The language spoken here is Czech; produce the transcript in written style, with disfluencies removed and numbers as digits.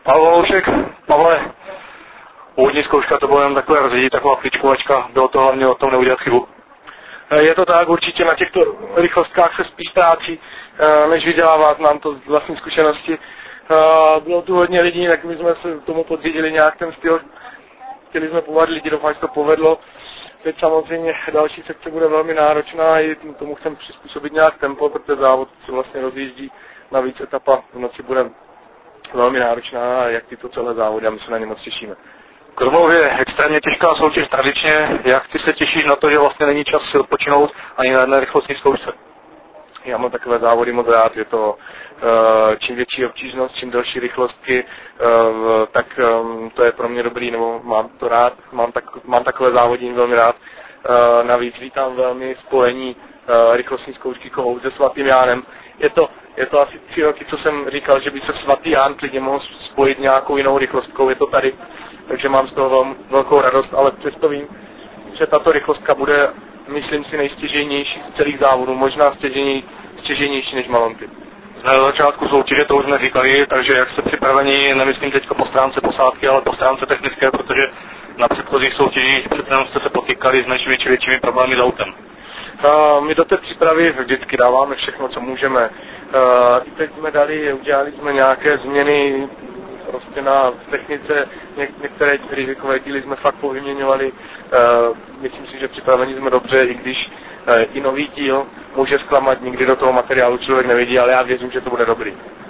Pavel Valoušek, Pavle, úvodní zkouška to bylo jen takové rozhodí, taková kličkovačka, bylo to hlavně o tom neudělat chybu. Je to tak, určitě na těchto rychlostkách se spíš ztrácí, než vydělávat, znám to z vlastní zkušenosti. Bylo tu hodně lidí, tak my jsme se tomu podřídili nějak ten styl, chtěli jsme povadit lidi, doufám, že to povedlo. Teď samozřejmě další sekce bude velmi náročná a i tomu chcem přizpůsobit nějak tempo, protože závod se vlastně rozjíždí, navíc etapa v noci bude velmi náročná, jak tyto celé závody a my se na ně moc těšíme. Krumlov je extrémně těžká soutěž tradičně, jak ty se těšíš na to, že vlastně není čas si odpočinout ani na jedné rychlostní zkoušce? Já mám takové závody moc rád, je to čím větší obtížnost, čím delší rychlostky, tak to je pro mě dobrý, nebo mám to rád, mám takové závody velmi rád. Navíc vítám velmi spojení rychlostní zkoušky Kohout se Svatým Jánem. Je to asi 3 roky, co jsem říkal, že by se Svatý Ján klidně mohl spojit nějakou jinou rychlostkou, je to tady, takže mám z toho velkou radost, ale přesto vím, že tato rychlostka bude, myslím si, nejstěžejnější z celých závodů, možná stěžejnější než Malonky. Jsme na začátku soutěže, to už jsme říkali, takže jak jste připraveni, nemyslím teď po stránce posádky, ale po stránce technické, protože na předchozích soutěžích přece jste se potýkali s většími problémy s autem. My do té přípravy vždycky dáváme všechno, co můžeme. I teď jsme udělali jsme nějaké změny prostě na technice, některé rizikové díly jsme fakt povyměňovali. Myslím si, že připraveni jsme dobře, i když i nový díl může zklamat, nikdy do toho materiálu člověk nevidí, ale já věřím, že to bude dobrý.